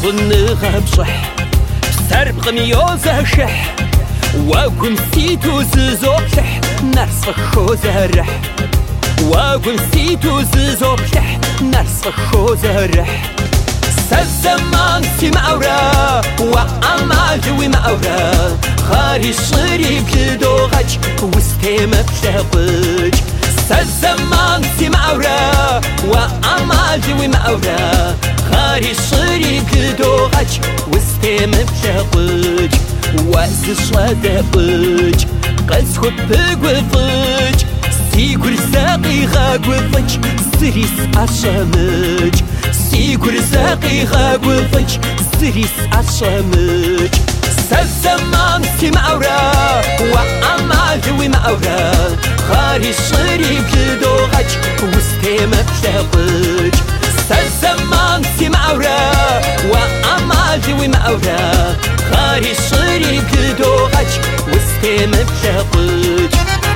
ظنها بصح سرب غميوزة شح وقم سيتو زيزو بلح نرس خوزة الرح وقم سيتو زيزو بلح نرس خوزة الرح سالزمان سي معورا وعمال جوي معورا خاري صري بلدوغج وستيم بلغج سالزمان سي معورا وعمال جوي معورا خاري صري بلدوغج وستيم بلغج وأس صدقج قز خبق وفج سيكور ساقي غاق وفج سريس عشامج سيكور ساقي غاق وفج سريس عشامج سالزمان سي معورا وعمال جوي معورا خاري صري بلدوغج وستيم بلغج سالزمان سي معورا وعمال جوي معورا خاري صري بلدوغج وستيم بلغج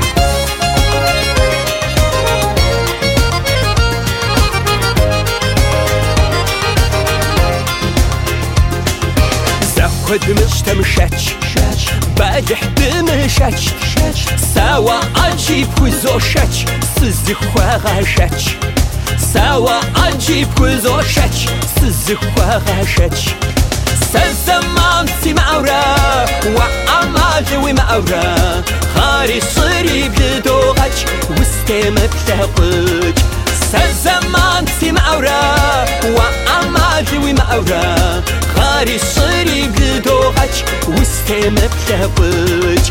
زاخد مشتمشتش باجح دمشتش سوا أجيب كوزوشتش سزخواغاشتش سوا أجيب كوزوشتش سزخواغاشتش سالزمان سي معورا وعمال جوي معورا خاري صري بلدوغج وستيم بلغج سالزمان سي معورا وعمال جوي معورا خاري صري بلدوغج وستيم بلغج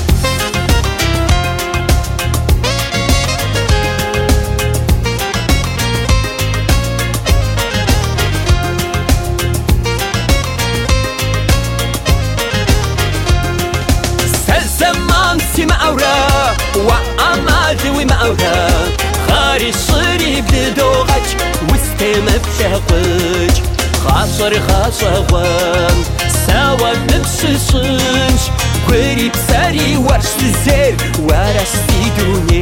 سالزمان سي معورا وعمال جوي معورا خاري صري بلدوغج وستيم بلغج خاصر خاصوان سوا نمسسنش قريب ساري ورش الزير ورستي دوني